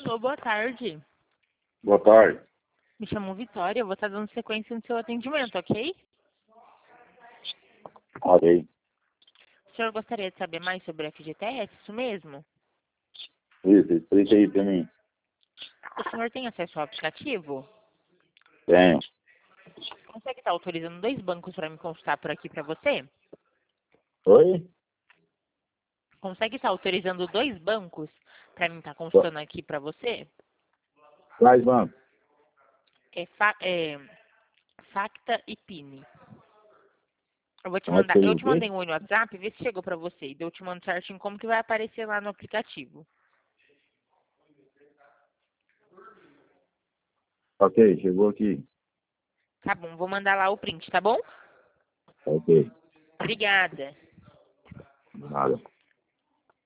Alô, boa tarde. Boa tarde. Me chamo Vitória, eu vou estar dando sequência no seu atendimento, ok? Ok. O senhor gostaria de saber mais sobre a FGTS, isso mesmo? Isso, explica aí pra mim. O senhor tem acesso ao aplicativo? Tenho. Consegue estar autorizando 2 bancos para me consultar por aqui para você? Oi? Consegue estar autorizando 2 bancos para mim estar consultando aqui para você? Quais bancos? Facta e Pini. Eu vou te Como é que mandar. seria Eu o te quê? mandei um oi no WhatsApp, vê se chegou para você. E eu te mando certinho como que vai aparecer lá no aplicativo. Ok, chegou aqui. Tá bom, vou mandar lá o print, tá bom? Ok. Obrigada. Nada.